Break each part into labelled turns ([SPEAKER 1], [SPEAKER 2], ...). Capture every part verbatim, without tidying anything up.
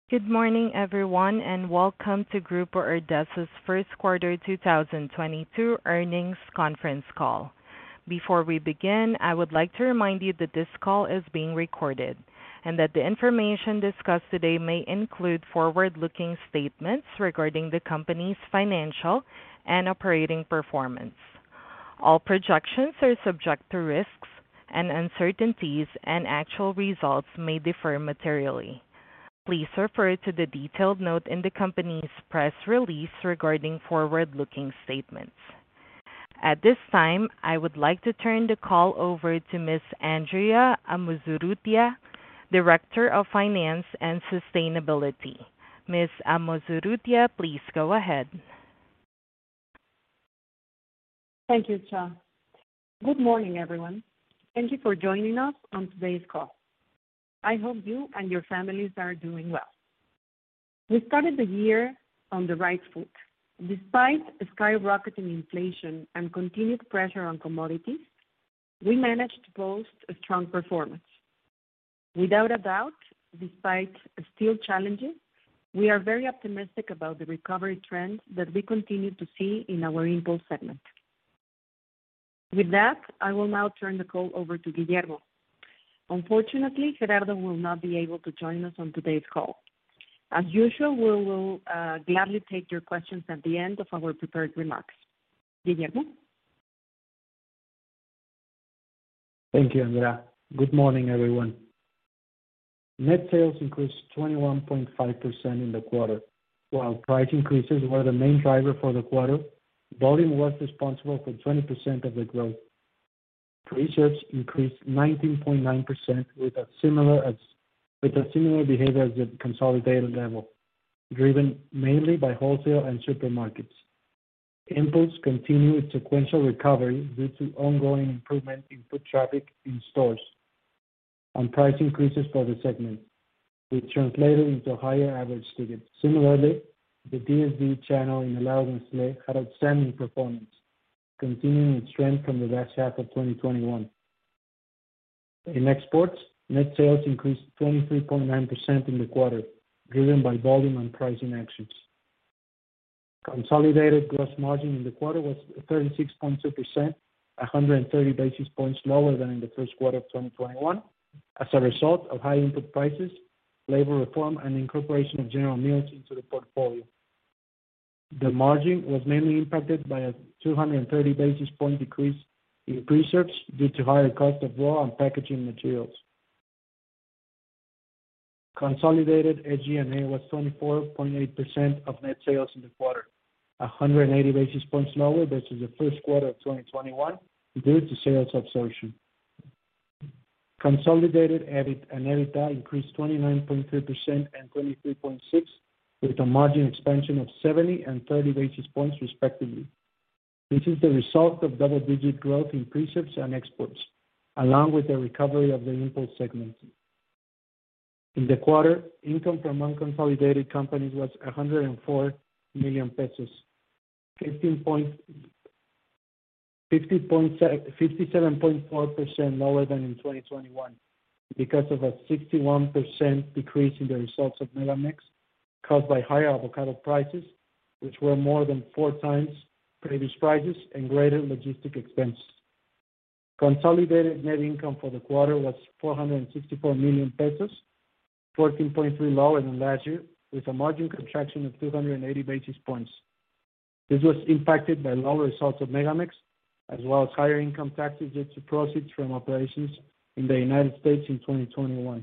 [SPEAKER 1] Good morning, everyone, and welcome to Grupo Ordesa's first quarter two thousand twenty-two earnings conference call. Before we begin, I would like to remind you that this call is being recorded and that the information discussed today may include forward-looking statements regarding the company's financial and operating performance. All projections are subject to risks and uncertainties, and actual results may differ materially. Please refer to the detailed note in the company's press release regarding forward-looking statements. At this time, I would like to turn the call over to Miss Andrea Amozurrutia, Director of Finance and Sustainability. Miss Amozurrutia, please go ahead.
[SPEAKER 2] Thank you, Cha. Good morning, everyone. Thank you for joining us on today's call. I hope you and your families are doing well. We started the year on the right foot. Despite skyrocketing inflation and continued pressure on commodities, we managed to post a strong performance. Without a doubt, despite still challenges, we are very optimistic about the recovery trends that we continue to see in our impulse segment. With that, I will now turn the call over to Guillermo. Unfortunately, Gerardo will not be able to join us on today's call. As usual, we will uh, gladly take your questions at the end of our prepared remarks. Guillermo?
[SPEAKER 3] Thank you, Andrea. Good morning, everyone. Net sales increased twenty-one point five percent in the quarter. While price increases were the main driver for the quarter, volume was responsible for twenty percent of the growth. Preserves increased nineteen point nine percent with a similar as with a similar behavior as the consolidated level, driven mainly by wholesale and supermarkets. Impulse continued its sequential recovery due to ongoing improvement in foot traffic in stores and price increases for the segment, which translated into higher average tickets. Similarly, the D S D channel in Helados Nestlé had outstanding performance, continuing its trend from the last half of twenty twenty-one. In exports, net sales increased twenty-three point nine percent in the quarter, driven by volume and pricing actions. Consolidated gross margin in the quarter was thirty-six point two percent, one hundred thirty basis points lower than in the first quarter of twenty twenty-one, as a result of high input prices, labor reform, and incorporation of General Mills into the portfolio. The margin was mainly impacted by a two hundred thirty basis point decrease in preserves due to higher cost of raw and packaging materials. Consolidated S G and A was twenty-four point eight percent of net sales in the quarter, one hundred eighty basis points lower versus the first quarter of twenty twenty-one due to sales absorption. Consolidated EBIT and EBITDA increased twenty-nine point three percent and twenty-three point six percent with a margin expansion of seventy and thirty basis points respectively. This is the result of double-digit growth in preserves and exports, along with the recovery of the impulse segment. In the quarter, income from unconsolidated companies was one hundred four million pesos, fifty-seven point four percent lower than in twenty twenty-one, because of a sixty-one percent decrease in the results of Megamex, caused by higher avocado prices, which were more than four times previous prices, and greater logistic expenses. Consolidated net income for the quarter was four hundred sixty-four million pesos, fourteen point three lower than last year, with a margin contraction of two hundred eighty basis points. This was impacted by lower results of Megamex, as well as higher income taxes due to proceeds from operations in the United States in twenty twenty-one.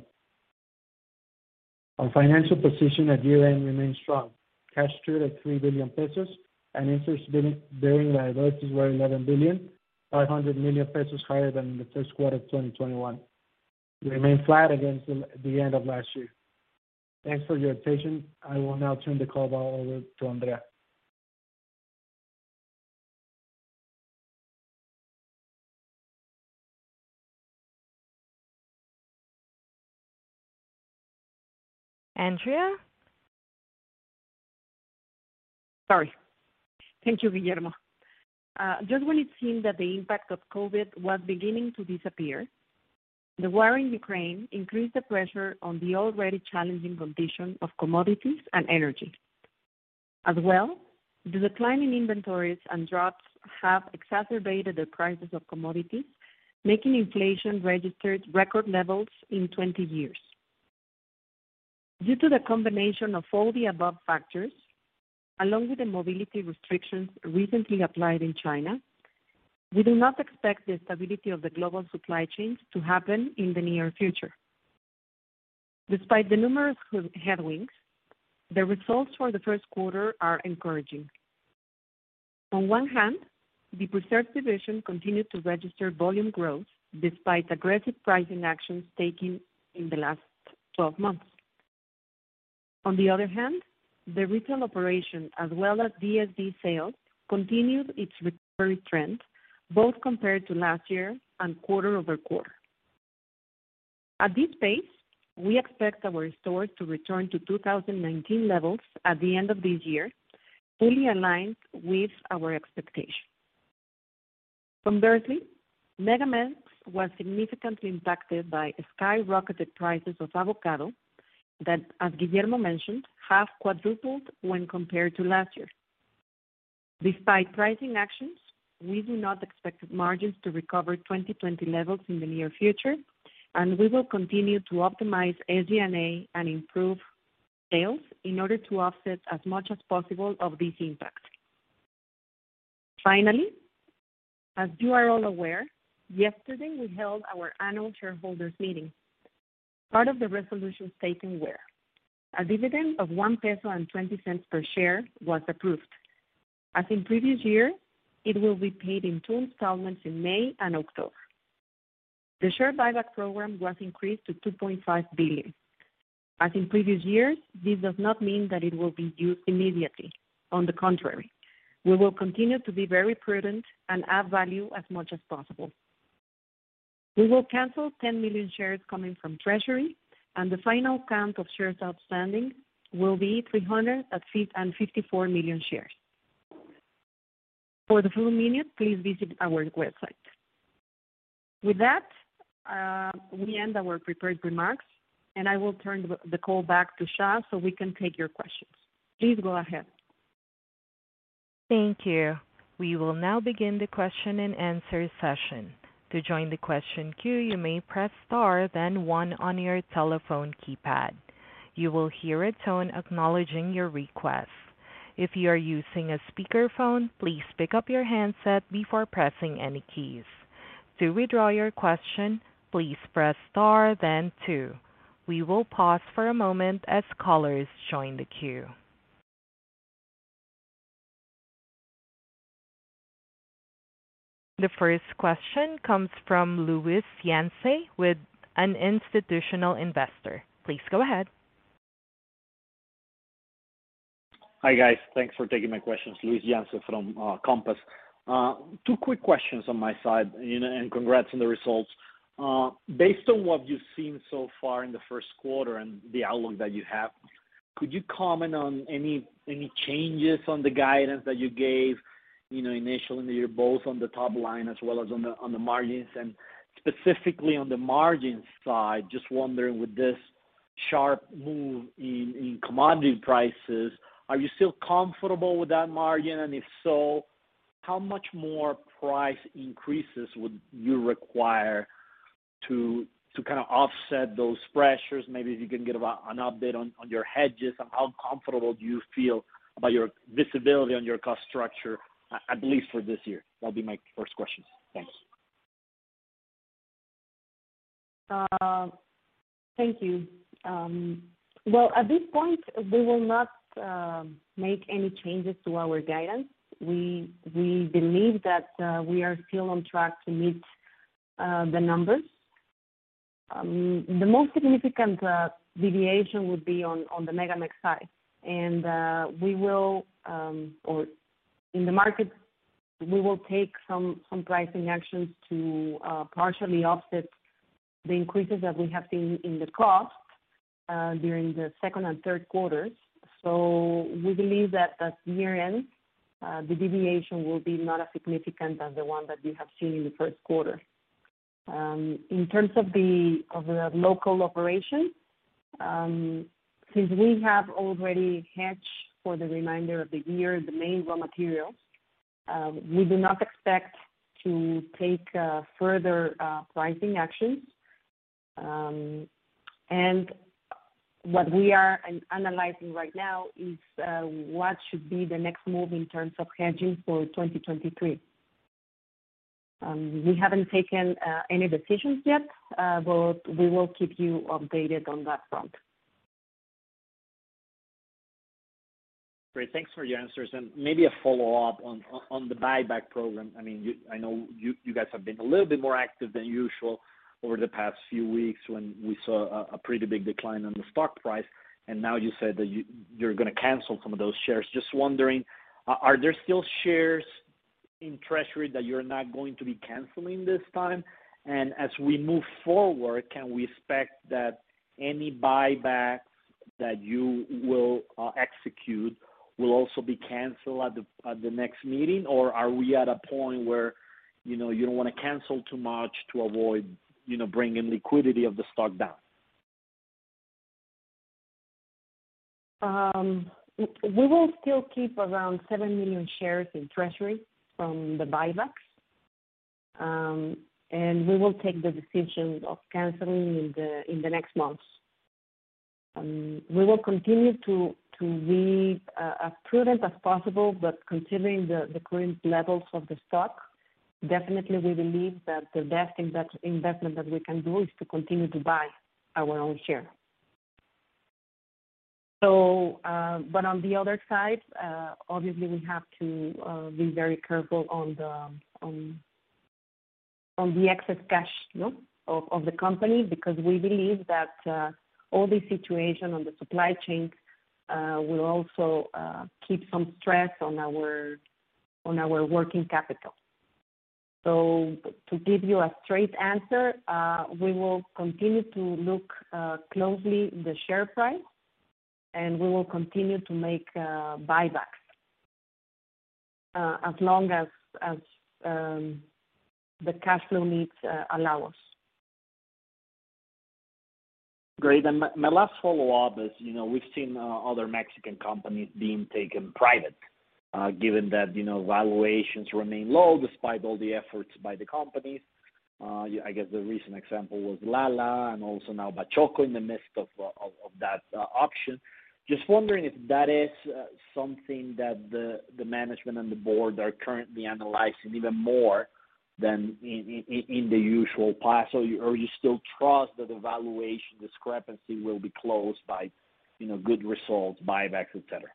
[SPEAKER 3] Our financial position at year-end remains strong. Cash stood at three billion pesos, and interest-bearing liabilities were eleven billion, five hundred million pesos higher than in the first quarter of twenty twenty-one. We remain flat against the, the end of last year. Thanks for your attention. I will now turn the call back over to Andrea.
[SPEAKER 1] Andrea?
[SPEAKER 2] Sorry. Thank you, Guillermo. Uh, just when it seemed that the impact of COVID was beginning to disappear, The war in Ukraine increased the pressure on the already challenging condition of commodities and energy. As well, the decline in inventories and droughts have exacerbated the prices of commodities, making inflation registered record levels in twenty years. Due to the combination of all the above factors, along with the mobility restrictions recently applied in China, we do not expect the stability of the global supply chains to happen in the near future. Despite the numerous headwinds, the results for the first quarter are encouraging. On one hand, the Preserves division continued to register volume growth despite aggressive pricing actions taken in the last twelve months. On the other hand, the retail operation as well as D S D sales continued its recovery trend, both compared to last year and quarter over quarter. At this pace, we expect our stores to return to two thousand nineteen levels at the end of this year, fully aligned with our expectations. Conversely, MegaMex was significantly impacted by skyrocketed prices of avocado that, as Guillermo mentioned, have quadrupled when compared to last year. Despite pricing actions, we do not expect margins to recover twenty twenty levels in the near future, and we will continue to optimize S G and A and improve sales in order to offset as much as possible of this impact. Finally, as you are all aware, yesterday we held our annual shareholders meeting. Part of the resolutions taken were a dividend of one peso and twenty cents per share was approved. As in previous year, it will be paid in two installments in May and October. The share buyback program was increased to two point five billion dollars. As in previous years, this does not mean that it will be used immediately. On the contrary, we will continue to be very prudent and add value as much as possible. We will cancel ten million shares coming from Treasury, and the final count of shares outstanding will be three hundred fifty-four million shares. For the full minute, please visit our website. With that, uh, we end our prepared remarks, and I will turn the, the call back to Sha so we can take your questions. Please go ahead.
[SPEAKER 1] Thank you. We will now begin the question and answer session. To join the question queue, you may press star, then one on your telephone keypad. You will hear a tone acknowledging your request. If you are using a speakerphone, please pick up your handset before pressing any keys. To withdraw your question, please press star, then two. We will pause for a moment as callers join the queue. The first question comes from Luis Yance with an institutional investor. Please go ahead.
[SPEAKER 4] Hi, guys. Thanks for taking my questions. Luis Yance from uh, Compass. Uh, two quick questions on my side, you know, and congrats on the results. Uh, based on what you've seen so far in the first quarter and the outlook that you have, could you comment on any any changes on the guidance that you gave, you know, initially in the year, both on the top line as well as on the on the margins, and specifically on the margin side? Just wondering, with this sharp move in, in commodity prices, are you still comfortable with that margin? And if so, how much more price increases would you require to to kind of offset those pressures? Maybe if you can give a, an update on, on your hedges and how comfortable do you feel about your visibility on your cost structure, at least for this year? That'll be my first question. Thanks.
[SPEAKER 2] Uh, thank you. Um, well, at this point, we will not uh, make any changes to our guidance. We we believe that uh, we are still on track to meet uh, the numbers. Um, the most significant uh, deviation would be on, on the MegaMex side, and uh, we will, um, or in the market, we will take some, some pricing actions to uh, partially offset the increases that we have seen in the cost uh, during the second and third quarters. So we believe that at year end, uh, the deviation will be not as significant as the one that we have seen in the first quarter. Um, in terms of the of the local operation, um, since we have already hedged for the remainder of the year the main raw materials, uh, we do not expect to take uh, further uh, pricing actions. Um, and what we are analyzing right now is uh, what should be the next move in terms of hedging for twenty twenty-three. Um, we haven't taken uh, any decisions yet, uh, but we will keep you updated on that front.
[SPEAKER 4] Great. Thanks for your answers. And maybe a follow-up on on the buyback program. I mean, you, I know you, you guys have been a little bit more active than usual over the past few weeks when we saw a, a pretty big decline on the stock price. And now you said that you, you're going to cancel some of those shares. Just wondering, uh, are there still shares in Treasury that you're not going to be canceling this time? And as we move forward, can we expect that any buybacks that you will uh, execute will also be canceled at the at the next meeting, or are we at a point where, you know, you don't want to cancel too much to avoid, you know, bringing liquidity of the stock down?
[SPEAKER 2] Um, we will still keep around seven million shares in Treasury from the buybacks, um, and we will take the decision of canceling in the in the next months. Um, we will continue to to be uh, as prudent as possible, but considering the, the current levels of the stock, definitely we believe that the best invest, investment that we can do is to continue to buy our own share. So, uh, but on the other side, uh, obviously we have to uh, be very careful on the on, on the excess cash, you know, of, of the company, because we believe that uh, all this situation on the supply chain uh, will also uh, keep some stress on our on our working capital. So to give you a straight answer, uh, we will continue to look uh, closely the share price, and we will continue to make uh, buybacks uh, as long as as um, the cash flow needs uh, allow us.
[SPEAKER 4] Great. And my, my last follow-up is, you know, we've seen uh, other Mexican companies being taken private, uh, given that, you know, valuations remain low despite all the efforts by the companies. Uh, I guess the recent example was Lala, and also now Bachoco in the midst of, uh, of, of that uh, auction. Just wondering if that is uh, something that the, the management and the board are currently analyzing even more than in, in, in the usual past, or you, or you still trust that the valuation discrepancy will be closed by, you know, good results, buybacks, et cetera?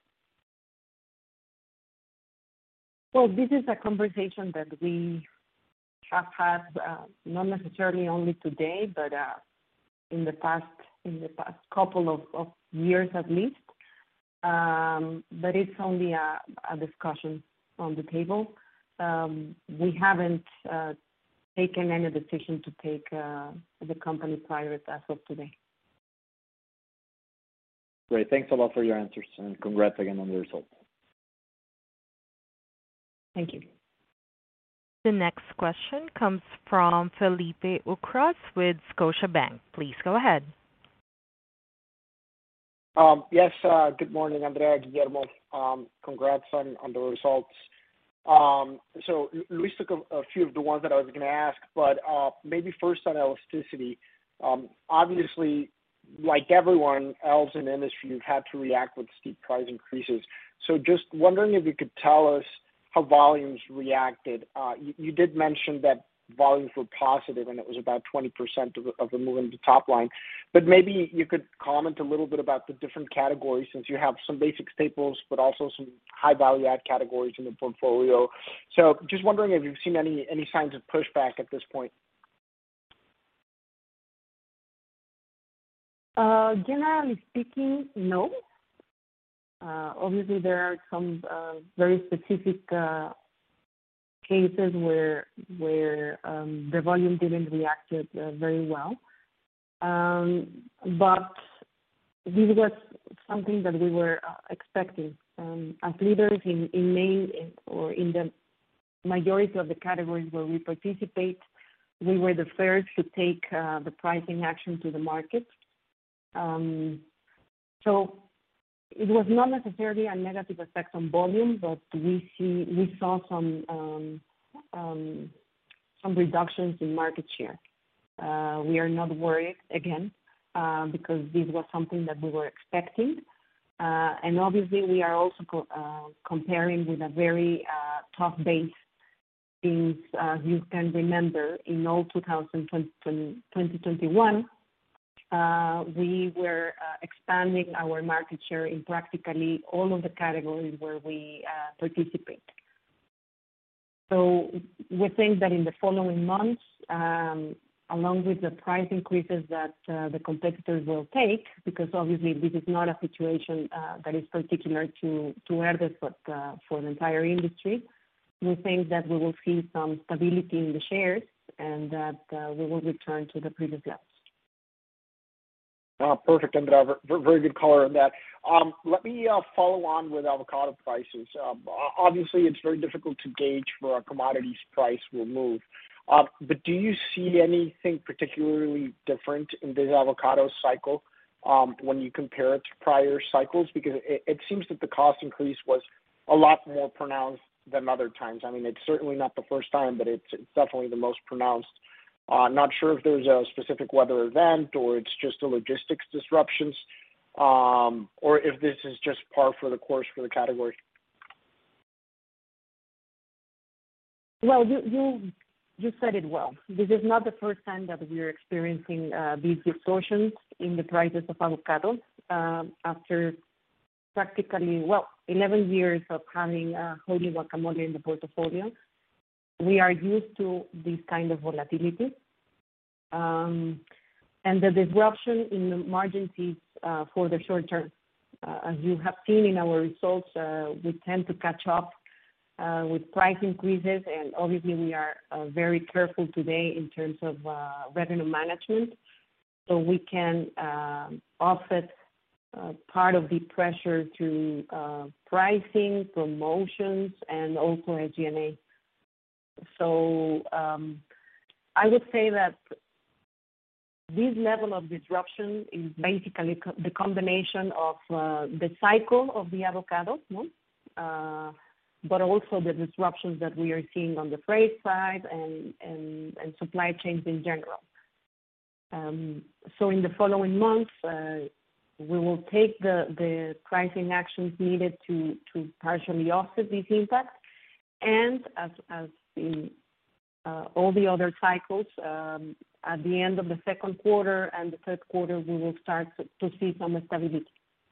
[SPEAKER 2] Well, this is a conversation that we have had, uh, not necessarily only today, but uh, in the past in the past couple of, of years at least. Um, but it's only a, a discussion on the table. Um, we haven't uh, taken any decision to take uh, the company private as of today.
[SPEAKER 4] Great. Thanks a lot for your answers, and congrats again on the results.
[SPEAKER 2] Thank you.
[SPEAKER 1] The next question comes from Felipe Ucros with Scotiabank. Please go ahead.
[SPEAKER 5] Um, yes, uh, good morning, Andrea, Guillermo. Um, congrats on, on the results. Um, so Luis took a, a few of the ones that I was going to ask, but uh, maybe first on elasticity. Um, obviously, like everyone else in the industry, you've had to react with steep price increases. So just wondering if you could tell us how volumes reacted. Uh, you, you did mention that volumes were positive, and it was about twenty percent of, of the move in the top line. But maybe you could comment a little bit about the different categories, since you have some basic staples, but also some high value add categories in the portfolio. So just wondering if you've seen any, any signs of pushback at this point.
[SPEAKER 2] Uh, generally speaking, no. Uh, obviously, there are some uh, very specific uh, cases where where um, the volume didn't react uh, very well, um, but this was something that we were uh, expecting. Um, as leaders in in main or in the majority of the categories where we participate, we were the first to take uh, the pricing action to the market. Um, so it was not necessarily a negative effect on volume, but we see we saw some um, um, some reductions in market share. Uh, we are not worried again uh, because this was something that we were expecting. Uh, and obviously, we are also co- uh, comparing with a very uh, tough base. Since uh, you can remember, in all twenty twenty-one, uh, we were uh, expanding our market share in practically all of the categories where we uh, participate. So we think that in the following months, um, along with the price increases that uh, the competitors will take, because obviously this is not a situation uh, that is particular to, to Herdez, but uh, for the entire industry, we think that we will see some stability in the shares and that uh, we will return to the previous levels.
[SPEAKER 5] Uh, perfect, Andrea. Very, very good color on that. Um, let me uh, follow on with avocado prices. Um, obviously, it's very difficult to gauge where a commodities price will move. Uh, but do you see anything particularly different in this avocado cycle um, when you compare it to prior cycles? Because it, it seems that the cost increase was a lot more pronounced than other times. I mean, it's certainly not the first time, but it's, it's definitely the most pronounced. Uh, not sure if there's a specific weather event or it's just a logistics disruptions, um, or if this is just par for the course for the category.
[SPEAKER 2] Well, you you, you said it well. This is not the first time that we are experiencing uh, these distortions in the prices of avocados uh, after practically, well, eleven years of having uh, Wholly Guacamole in the portfolio. We are used to this kind of volatility. Um, and the disruption in the margins is uh, for the short term. Uh, as you have seen in our results, uh, we tend to catch up uh, with price increases, and obviously we are uh, very careful today in terms of uh, revenue management, so we can uh, offset uh, part of the pressure through uh, pricing, promotions, and also S G and A. So um, I would say that this level of disruption is basically co- the combination of uh, the cycle of the avocado, no? uh, but also the disruptions that we are seeing on the freight side and, and, and supply chains in general. Um, so in the following months, uh, we will take the, the pricing actions needed to, to partially offset these impacts. And as, as in uh, all the other cycles, um, at the end of the second quarter and the third quarter, we will start to, to see some stability.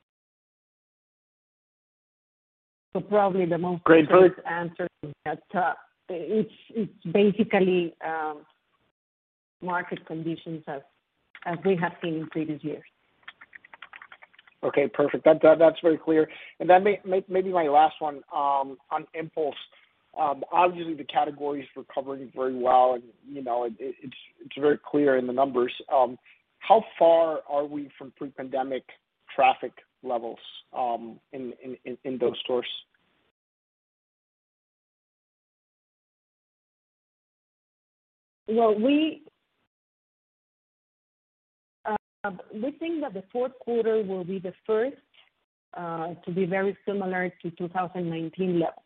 [SPEAKER 2] So probably the most
[SPEAKER 5] Great,
[SPEAKER 2] straight answer is that uh, it's it's basically um, market conditions as as we have seen in previous years.
[SPEAKER 5] Okay, perfect. That, that that's very clear. And then may, may, maybe my last one um, on impulse. Um, obviously, the category is recovering very well, and you know it, it, it's it's very clear in the numbers. Um, how far are we from pre-pandemic traffic levels um, in, in in those stores?
[SPEAKER 2] Well, we uh, we think that the fourth quarter will be the first uh, to be very similar to two thousand nineteen levels.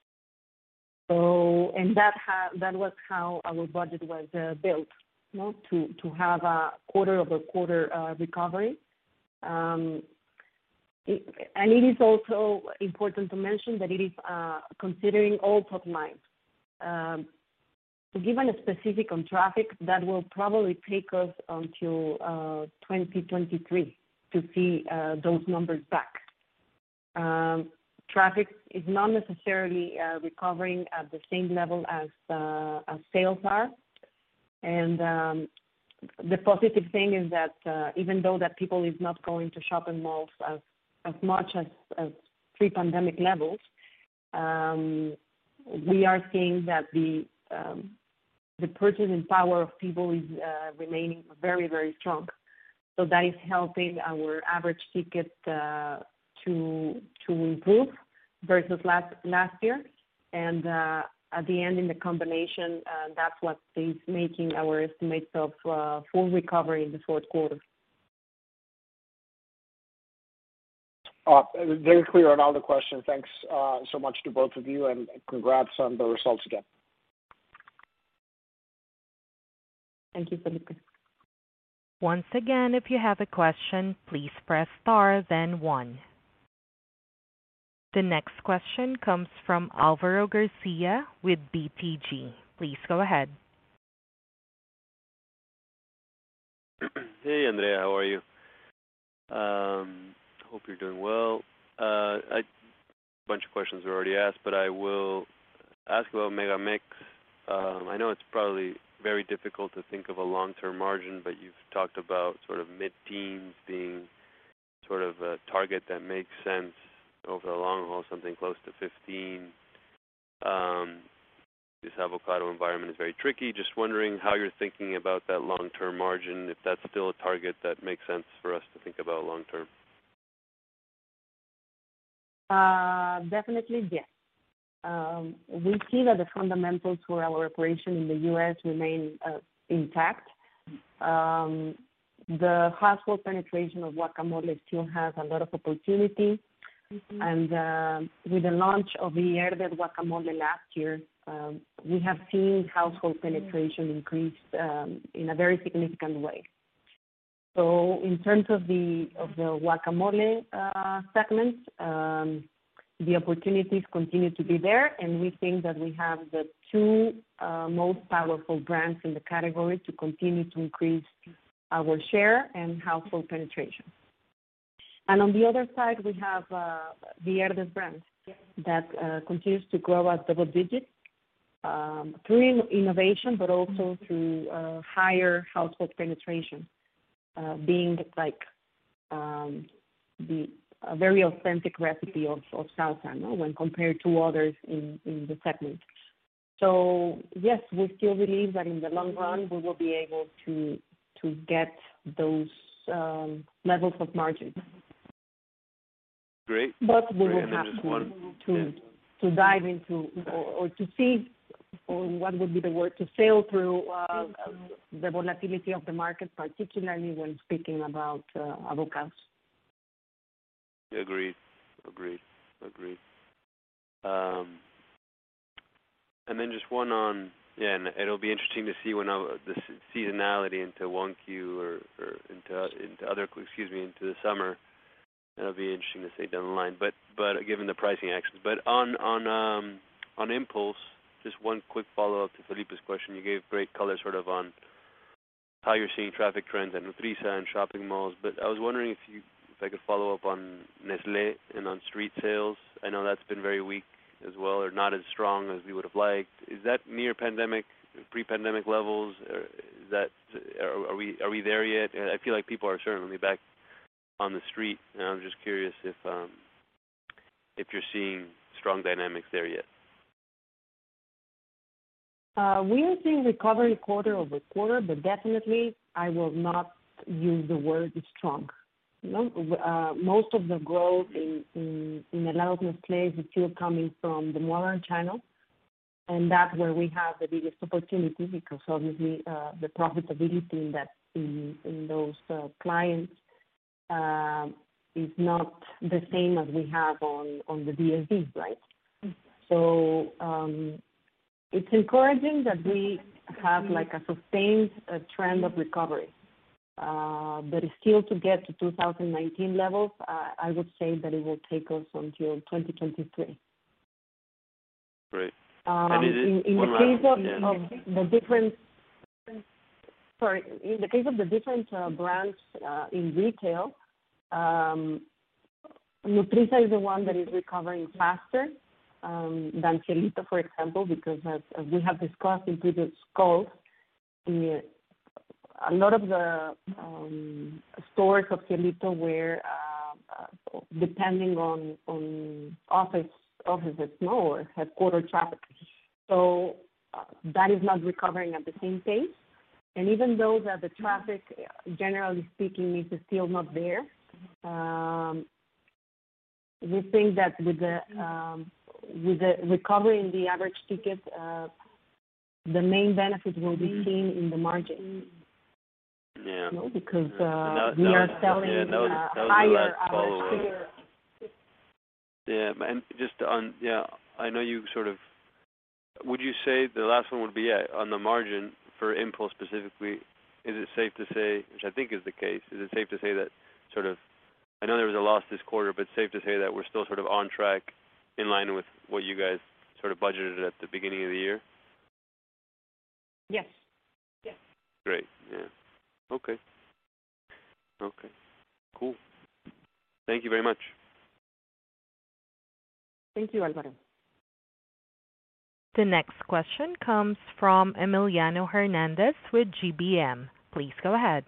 [SPEAKER 2] So, and that ha- that was how our budget was uh, built, you know, to, to have a quarter-over-quarter uh, recovery. Um, it, and it is also important to mention that it is uh, considering all top lines. Um, to give a specific on traffic, that will probably take us until uh, twenty twenty-three to see uh, those numbers back. Um, Traffic is not necessarily uh, recovering at the same level as uh, as sales are, and um, the positive thing is that uh, even though that people is not going to shopping malls as as much as, as pre-pandemic levels, um, we are seeing that the um, the purchasing power of people is uh, remaining very very strong. So that is helping our average ticket Uh, to to improve versus last last year, and uh, at the end in the combination, uh, that's what is making our estimates of uh, full recovery in the fourth quarter.
[SPEAKER 5] Uh, very clear on all the questions. Thanks uh, so much to both of you, and congrats on the results again.
[SPEAKER 2] Thank you, Felipe.
[SPEAKER 1] Once again, if you have a question, please press star, then one. The next question comes from Alvaro Garcia with B T G. Please go ahead.
[SPEAKER 6] Hey, Andrea, how are you? Um, hope you're doing well. Uh, I, a bunch of questions were already asked, but I will ask about Megamix. Um, I know it's probably very difficult to think of a long-term margin, but you've talked about sort of mid-teens being sort of a target that makes sense over the long haul, something close to fifteen. Um, this avocado environment is very tricky. Just wondering how you're thinking about that long-term margin, if that's still a target that makes sense for us to think about long-term.
[SPEAKER 2] Uh, definitely, yes. Um, we see that the fundamentals for our operation in the U S remain uh, intact. Um, the household penetration of guacamole still has a lot of opportunity. Mm-hmm. And uh, with the launch of the Herdez guacamole last year, um, we have seen household penetration increase um, in a very significant way. So in terms of the of the guacamole uh, segment, um, the opportunities continue to be there, and we think that we have the two uh, most powerful brands in the category to continue to increase our share and household penetration. And on the other side, we have uh, the Herdez brand that uh, continues to grow at double digits um, through innovation, but also through uh, higher household penetration, uh, being like um, the a very authentic recipe of, of salsa, no? When compared to others in, in the segment. So yes, we still believe that in the long run we will be able to to get those um, levels of margin.
[SPEAKER 6] Great.
[SPEAKER 2] But we
[SPEAKER 6] Great.
[SPEAKER 2] will
[SPEAKER 6] And
[SPEAKER 2] have to
[SPEAKER 6] one,
[SPEAKER 2] to,
[SPEAKER 6] yeah.
[SPEAKER 2] to dive into or, or to see, or what would be the word, to sail through uh, the volatility of the market, particularly when speaking about uh, avocados.
[SPEAKER 6] Agreed. Agreed. Agreed. Um, and then just one on, yeah, and it'll be interesting to see when uh, the seasonality into one Q or, or into into other, excuse me, into the summer. That'll be interesting to see down the line. But but given the pricing actions, but on on um, on impulse, just one quick follow up to Felipe's question. You gave great color sort of on how you're seeing traffic trends at Nutrisa and shopping malls. But I was wondering if you If I could follow up on Nestlé and on street sales. I know that's been very weak as well, or not as strong as we would have liked. Is that near pandemic, pre-pandemic levels? Or is that are, are we are we there yet? I feel like people are certainly back on the street, and I'm just curious if um, if you're seeing strong dynamics there yet.
[SPEAKER 2] Uh, we are seeing recovery quarter over quarter, but definitely I will not use the word strong. No, uh, most of the growth in, in, in helados Nestlé is still coming from the modern channel, and that's where we have the biggest opportunity because obviously uh, the profitability in that in, in those uh, clients uh, is not the same as we have on, on the D S D, right? So um, it's encouraging that we have like a sustained uh, trend of recovery. Uh, but still to get to two thousand nineteen levels, uh, I would say that it will take us until twenty twenty-three.
[SPEAKER 6] Great.
[SPEAKER 2] Um,
[SPEAKER 6] and is it,
[SPEAKER 2] in in the case of, yeah. of the different, sorry, in the case of the different uh, brands uh, in retail, um, Nutrisa is the one that is recovering faster um, than Cielito, for example, because as, as we have discussed in previous calls, the a lot of the um, stores of Cielito were uh, uh, depending on on office offices, no, or headquarter traffic. So uh, that is not recovering at the same pace. And even though that the traffic, generally speaking, is still not there, um, we think that with the um, with the recovery in the average ticket, uh, the main benefit will be seen in the margin.
[SPEAKER 6] Yeah.
[SPEAKER 2] No, because
[SPEAKER 6] Yeah.
[SPEAKER 2] uh,
[SPEAKER 6] that-
[SPEAKER 2] we
[SPEAKER 6] that
[SPEAKER 2] are
[SPEAKER 6] was-
[SPEAKER 2] selling
[SPEAKER 6] yeah, that was-
[SPEAKER 2] uh,
[SPEAKER 6] that was the
[SPEAKER 2] higher
[SPEAKER 6] last
[SPEAKER 2] average
[SPEAKER 6] follow-up.
[SPEAKER 2] ticket.
[SPEAKER 6] Yeah, and just on, yeah, I know you sort of, would you say the last one would be, yeah, on the margin for Impulse specifically, is it safe to say, which I think is the case, is it safe to say that sort of, I know there was a loss this quarter, but it's safe to say that we're still sort of on track in line with what you guys sort of budgeted at the beginning of the year?
[SPEAKER 2] Yes. Yes.
[SPEAKER 6] Great, yeah. Okay. Okay. Cool. Thank you very much.
[SPEAKER 2] Thank you, Alvaro.
[SPEAKER 1] The next question comes from Emiliano Hernandez with G B M. Please go ahead.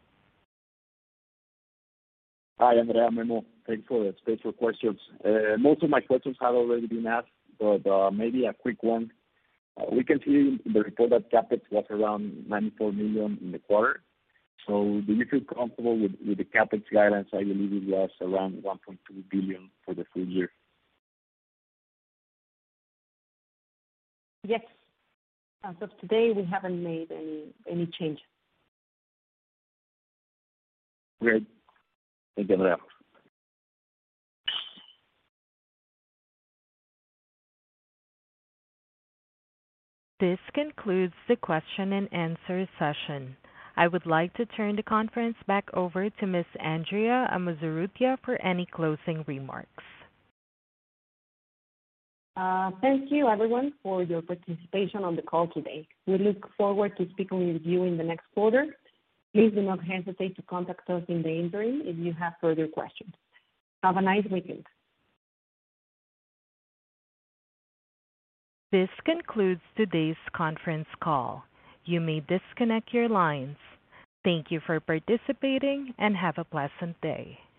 [SPEAKER 7] Hi, Andrea, Memo. Thanks for the space for questions. Uh, most of my questions have already been asked, but uh, maybe a quick one. Uh, we can see in the report that CapEx was around ninety-four million in the quarter. So do you feel comfortable with, with the CapEx guidance? I believe it was around one point two billion for the full year.
[SPEAKER 2] Yes. As of today, we haven't made any any change.
[SPEAKER 7] Great. Thank you, Andrea.
[SPEAKER 1] This concludes the question and answer session. I would like to turn the conference back over to Miz Andrea Amozurrutia for any closing remarks.
[SPEAKER 2] Uh, thank you, everyone, for your participation on the call today. We look forward to speaking with you in the next quarter. Please do not hesitate to contact us in the interim if you have further questions. Have a nice weekend.
[SPEAKER 1] This concludes today's conference call. You may disconnect your lines. Thank you for participating and have a pleasant day.